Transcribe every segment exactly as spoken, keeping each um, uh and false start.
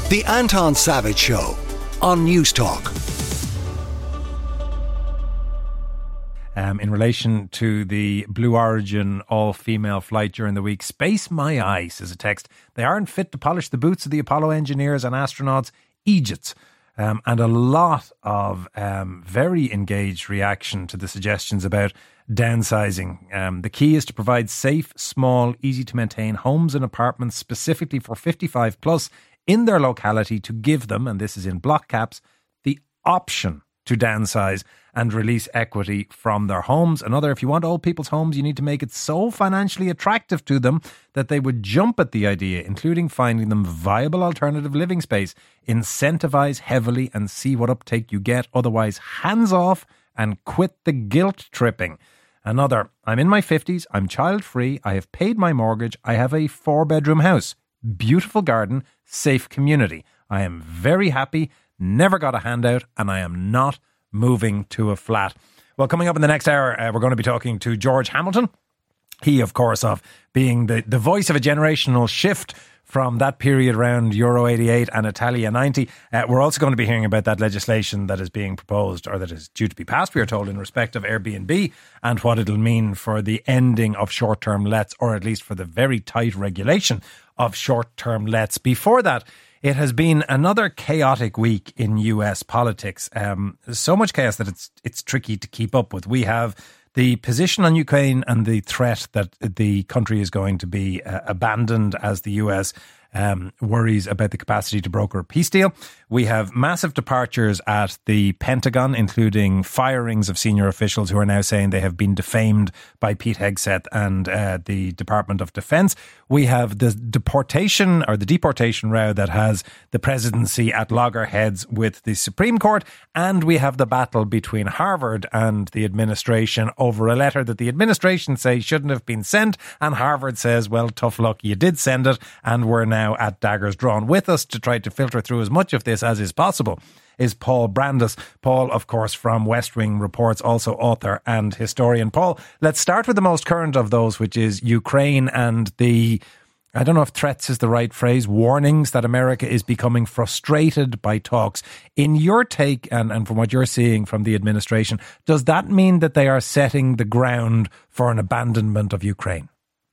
The Anton Savage Show on News Talk. Um, in relation to the Blue Origin all-female flight during the week, Space My Eyes is a text. They aren't fit to polish the boots of the Apollo engineers and astronauts, Egypt. Um, and a lot of um, very engaged reaction to the suggestions about downsizing. Um, the key is to provide safe, small, easy to maintain homes and apartments specifically for fifty-five plus in their locality, to give them, and this is in block caps, the option to downsize and release equity from their homes. Another, if you want old people's homes, you need to make it so financially attractive to them that they would jump at the idea, including finding them viable alternative living space. Incentivize heavily and see what uptake you get. Otherwise, hands off and quit the guilt tripping. Another, I'm in my fifties, I'm child free, I have paid my mortgage, I have a four bedroom house, beautiful garden, safe community. I am very happy, never got a handout, and I am not moving to a flat. Well, coming up in the next hour, uh, we're going to be talking to George Hamilton. He, of course, of being the, the voice of a generational shift from that period around Euro eighty-eight and Italia ninety. Uh, we're also going to be hearing about that legislation that is being proposed, or that is due to be passed, we are told, in respect of Airbnb, and what it'll mean for the ending of short-term lets, or at least for the very tight regulation of short-term lets. Before that, it has been another chaotic week in U S politics. Um, so much chaos that it's it's tricky to keep up with. We have the position on Ukraine and the threat that the country is going to be uh, abandoned as the U S um, worries about the capacity to broker a peace deal. We have massive departures at the Pentagon, including firings of senior officials who are now saying they have been defamed by Pete Hegseth and uh, the Department of Defense. We have the deportation or the deportation row that has the presidency at loggerheads with the Supreme Court. And we have the battle between Harvard and the administration over a letter that the administration say shouldn't have been sent. And Harvard says, well, tough luck, you did send it. And we're now at daggers drawn. With us to try to filter through as much of this as is possible is Paul Brandus. Paul, of course, from West Wing Reports, also author and historian. Paul, let's start with the most current of those, which is Ukraine and the, I don't know if threats is the right phrase, warnings that America is becoming frustrated by talks. In your take, and, and from what you're seeing from the administration, does that mean that they are setting the ground for an abandonment of Ukraine?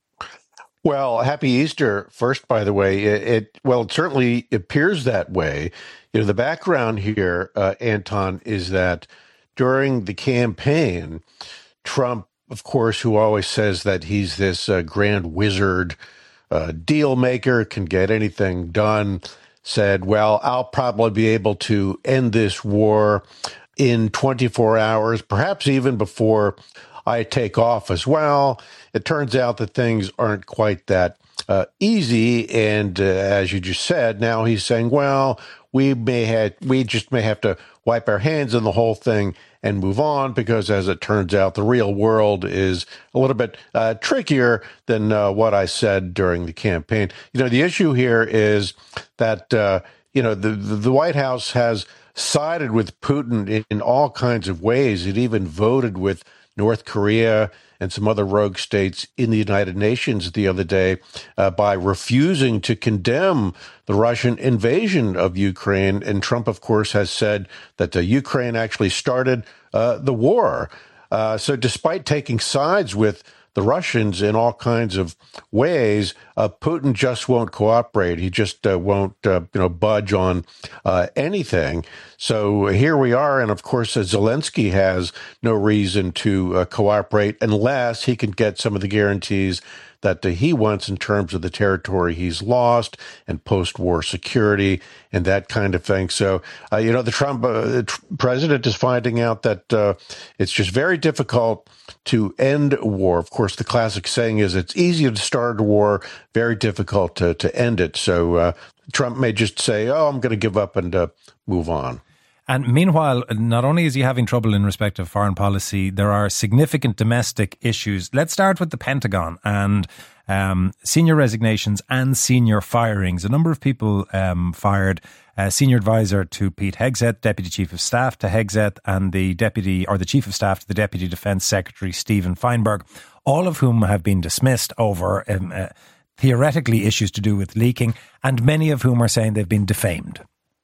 Well, happy Easter first, by the way. It, it well, it certainly appears that way. You know, the background here, uh, Anton, is that during the campaign, Trump, of course, who always says that he's this uh, grand wizard, uh, deal maker, can get anything done, said, well, I'll probably be able to end this war in twenty-four hours, perhaps even before I take office. Well, it turns out that things aren't quite that uh, easy. And uh, as you just said, now he's saying, well, we may have, we just may have to wipe our hands on the whole thing and move on, because as it turns out, the real world is a little bit uh, trickier than uh, what I said during the campaign. You know, the issue here is that, uh, you know, the, the White House has sided with Putin in, in all kinds of ways. It even voted with North Korea and some other rogue states in the United Nations the other day uh, by refusing to condemn the Russian invasion of Ukraine. And Trump, of course, has said that uh, Ukraine actually started uh, the war. Uh, so despite taking sides with the Russians in all kinds of ways, uh, Putin just won't cooperate. He just uh, won't, uh, you know, budge on uh, anything. So here we are, and of course, uh, Zelensky has no reason to uh, cooperate unless he can get some of the guarantees that uh, he wants in terms of the territory he's lost and post-war security and that kind of thing. So, uh, you know, the Trump uh, tr- president is finding out that uh, it's just very difficult to end a war. Of course, the classic saying is it's easy to start a war, very difficult to, to end it. So uh, Trump may just say, oh, I'm going to give up and uh, move on. And meanwhile, not only is he having trouble in respect of foreign policy, there are significant domestic issues. Let's start with the Pentagon and um, senior resignations and senior firings. A number of people um, fired. Uh, senior advisor to Pete Hegseth, deputy chief of staff to Hegseth, and the deputy or the chief of staff to the deputy defense secretary, Stephen Feinberg, all of whom have been dismissed over um, uh, theoretically issues to do with leaking, and many of whom are saying they've been defamed.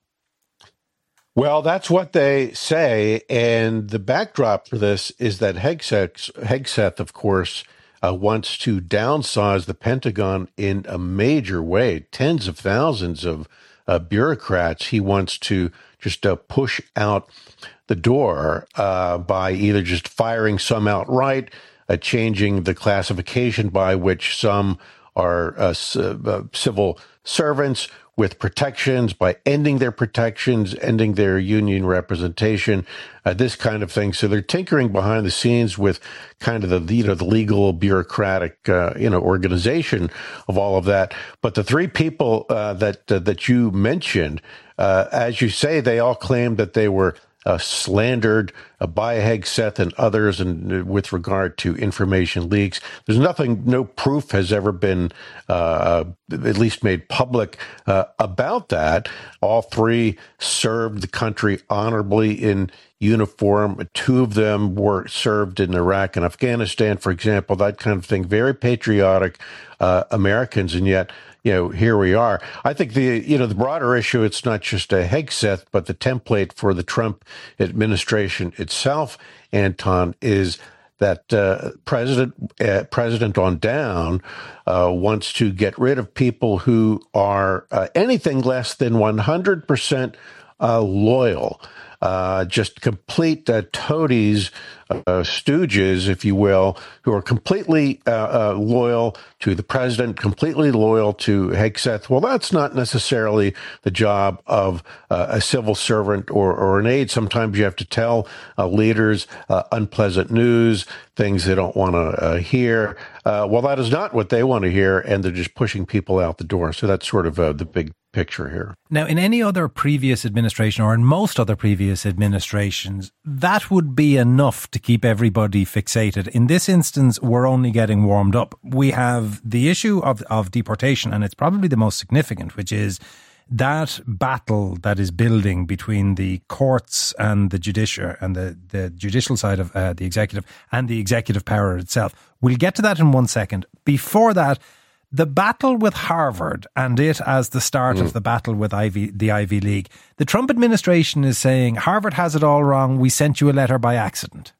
Well, that's what they say, and the backdrop for this is that Hegseth, Hegseth of course, uh, wants to downsize the Pentagon in a major way. Tens of thousands of uh, bureaucrats he wants to just uh, push out the door uh, by either just firing some outright, uh, changing the classification by which some are uh, c- uh, civil servants with protections, by ending their protections, ending their union representation, uh, this kind of thing. So they're tinkering behind the scenes with kind of the, you know, the legal bureaucratic, uh, you know, organization of all of that. But the three people uh, that uh, that you mentioned, uh, as you say, they all claimed that they were Uh, slandered uh, by Hegseth and others, and uh, with regard to information leaks. There's nothing, no proof has ever been uh, at least made public uh, about that. All three served the country honorably in uniform. Two of them were served in Iraq and Afghanistan, for example, that kind of thing. Very patriotic uh, Americans, and yet, you know, here we are. I think the, you know, the broader issue, it's not just a Hegseth, but the template for the Trump administration itself, Anton, is that uh, President uh, President on down uh, wants to get rid of people who are uh, anything less than one hundred percent uh, loyal. Uh, just complete uh, toadies, uh, stooges, if you will, who are completely uh, uh, loyal to the president, completely loyal to Hegseth. Well, that's not necessarily the job of uh, a civil servant or, or an aide. Sometimes you have to tell uh, leaders uh, unpleasant news, things they don't want to uh, hear. Uh, well, that is not what they want to hear, and they're just pushing people out the door. So that's sort of uh, the big picture here. Now, in any other previous administration, or in most other previous administrations, that would be enough to keep everybody fixated. In this instance, we're only getting warmed up. We have the issue of, of deportation, and it's probably the most significant, which is that battle that is building between the courts and the judiciary and the, the judicial side of uh, the executive and the executive power itself. We'll get to that in one second. Before that, the battle with Harvard and it as the start mm. of the battle with Ivy, the Ivy League. The Trump administration is saying, Harvard has it all wrong. We sent you a letter by accident.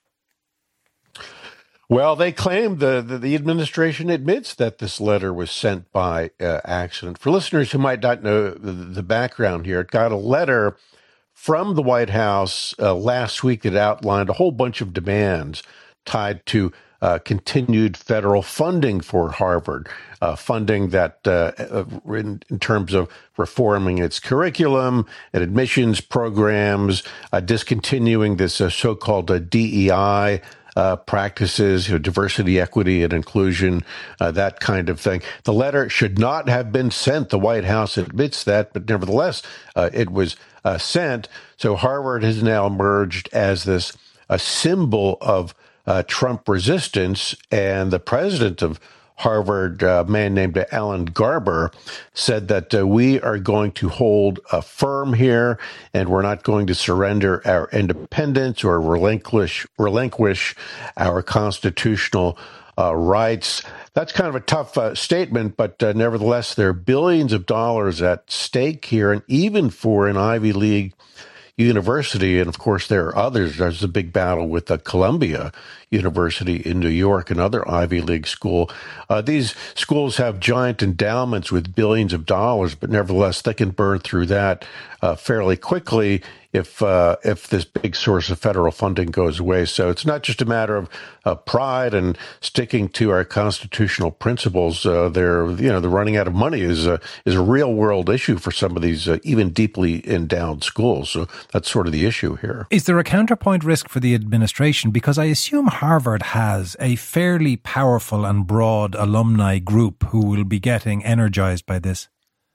Well, they claim the, the, the administration admits that this letter was sent by uh, accident. For listeners who might not know the, the background here, it got a letter from the White House uh, last week that outlined a whole bunch of demands tied to Uh, continued federal funding for Harvard, uh, funding that uh, in, in terms of reforming its curriculum and admissions programs, uh, discontinuing this uh, so-called uh, D E I uh, practices, you know, diversity, equity, and inclusion, uh, that kind of thing. The letter should not have been sent. The White House admits that, but nevertheless, uh, it was uh, sent. So Harvard has now emerged as this a symbol of Uh, Trump resistance, and the president of Harvard, a uh, man named Alan Garber, said that uh, we are going to hold uh, firm here, and we're not going to surrender our independence or relinquish relinquish our constitutional uh, rights. That's kind of a tough uh, statement, but uh, nevertheless, there are billions of dollars at stake here, and even for an Ivy League university, and of course there are others. There's a big battle with the Columbia University in New York, another Ivy League school. Uh, these schools have giant endowments with billions of dollars, but nevertheless they can burn through that uh, fairly quickly if uh, if this big source of federal funding goes away. So it's not just a matter of uh, pride and sticking to our constitutional principles. Uh, they're, you know, the running out of money is a, is a real world issue for some of these uh, even deeply endowed schools. So that's sort of the issue here. Is there a counterpoint risk for the administration? Because I assume Harvard has a fairly powerful and broad alumni group who will be getting energized by this.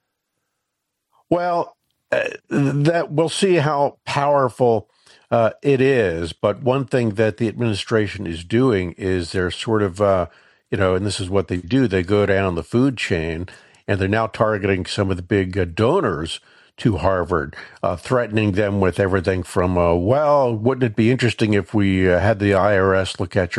Well, Uh, that we'll see how powerful uh, it is. But one thing that the administration is doing is they're sort of, uh, you know, and this is what they do. They go down the food chain, and they're now targeting some of the big uh, donors to Harvard, uh, threatening them with everything from, uh, well, wouldn't it be interesting if we uh, had the I R S look at your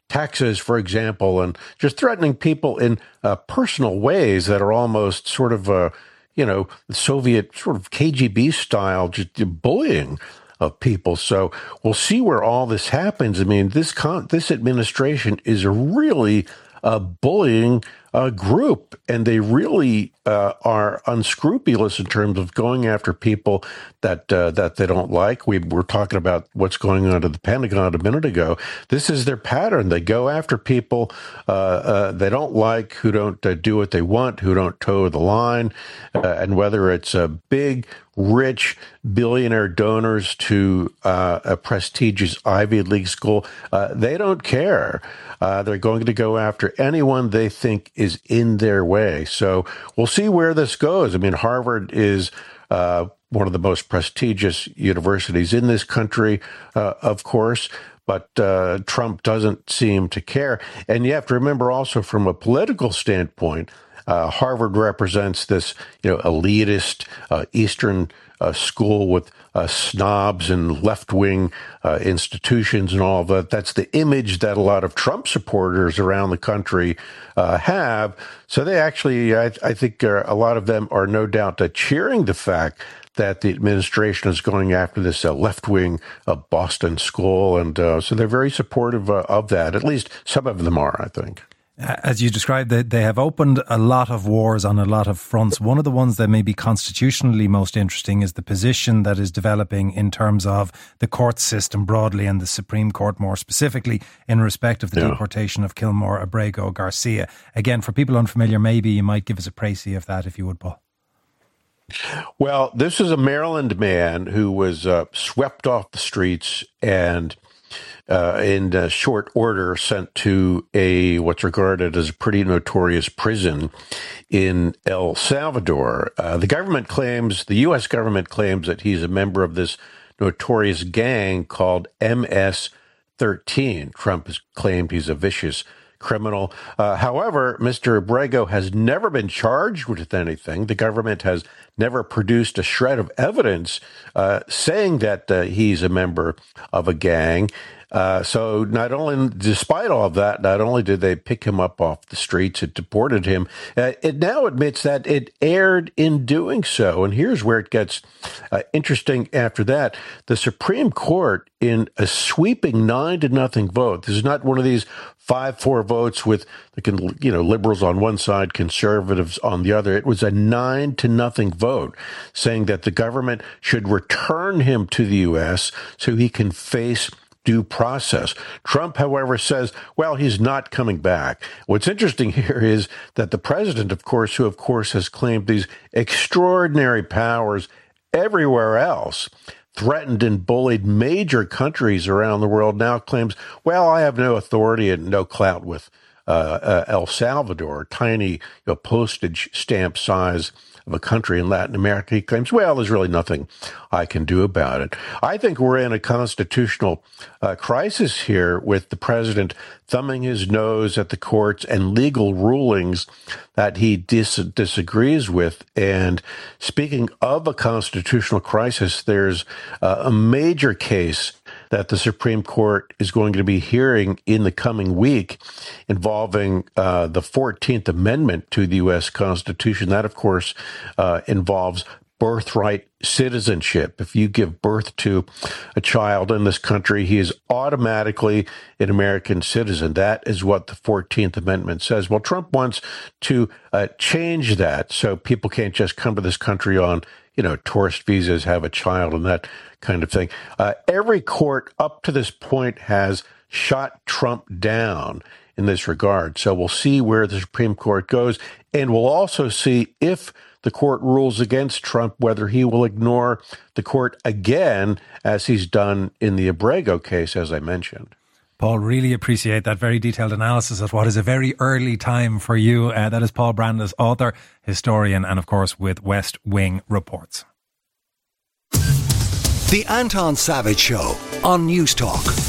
taxes, for example, and just threatening people in uh, personal ways that are almost sort of, uh, you know, Soviet sort of K G B style, just bullying of people. So we'll see where all this happens. I mean, this con- this administration is a really uh, bullying uh, group, and they really uh, are unscrupulous in terms of going after people that uh, that they don't like. We were talking about what's going on at the Pentagon a minute ago. This is their pattern. They go after people uh, uh, they don't like, who don't uh, do what they want, who don't toe the line, uh, and whether it's a big, rich billionaire donors to uh, a prestigious Ivy League school, uh, they don't care. Uh, they're going to go after anyone they think is in their way. So we'll see where this goes. I mean, Harvard is uh, one of the most prestigious universities in this country, uh, of course. But uh, Trump doesn't seem to care. And you have to remember also from a political standpoint, Uh, Harvard represents this, you know, elitist uh, Eastern uh, school with uh, snobs and left-wing uh, institutions and all of that. That's the image that a lot of Trump supporters around the country uh, have. So they actually, I, I think uh, a lot of them are no doubt uh, cheering the fact that the administration is going after this uh, left-wing uh, Boston school. And uh, so they're very supportive uh, of that. At least some of them are, I think. As you described, they, they have opened a lot of wars on a lot of fronts. One of the ones that may be constitutionally most interesting is the position that is developing in terms of the court system broadly and the Supreme Court more specifically in respect of the yeah. deportation of Kilmore Abrego Garcia. Again, for people unfamiliar, maybe you might give us a précis of that if you would, Paul. Well, this is a Maryland man who was uh, swept off the streets and Uh, in uh, short order sent to a what's regarded as a pretty notorious prison in El Salvador. Uh, the government claims, the U S government claims that he's a member of this notorious gang called M S thirteen. Trump has claimed he's a vicious criminal. Uh, however, Mister Abrego has never been charged with anything. The government has never produced a shred of evidence uh, saying that uh, he's a member of a gang. Uh, so not only, despite all of that, not only did they pick him up off the streets, it deported him. Uh, it now admits that it erred in doing so. And here's where it gets uh, interesting after that. The Supreme Court, in a sweeping nine to nothing vote, this is not one of these five four votes with, you know, liberals on one side, conservatives on the other. It was a nine to nothing vote saying that the government should return him to the U S so he can face due process. Trump, however, says, well, he's not coming back. What's interesting here is that the president, of course, who, of course, has claimed these extraordinary powers everywhere else, threatened and bullied major countries around the world, now claims, well, I have no authority and no clout with uh, uh, El Salvador, tiny you know, postage stamp size of a country in Latin America. He claims, well, there's really nothing I can do about it. I think we're in a constitutional uh, crisis here with the president thumbing his nose at the courts and legal rulings that he dis- disagrees with. And speaking of a constitutional crisis, there's uh, a major case that the Supreme Court is going to be hearing in the coming week involving uh, the fourteenth Amendment to the U S Constitution. That, of course, uh, involves birthright citizenship. If you give birth to a child in this country, he is automatically an American citizen. That is what the fourteenth Amendment says. Well, Trump wants to uh, change that so people can't just come to this country on, you know, tourist visas, have a child and that kind of thing. Uh, every court up to this point has shot Trump down in this regard. So we'll see where the Supreme Court goes. And we'll also see if the court rules against Trump, whether he will ignore the court again, as he's done in the Abrego case, as I mentioned. Paul, really appreciate that very detailed analysis at what is a very early time for you. Uh, that is Paul Brandis, author, historian, and of course with West Wing Reports. The Anton Savage Show on News Talk.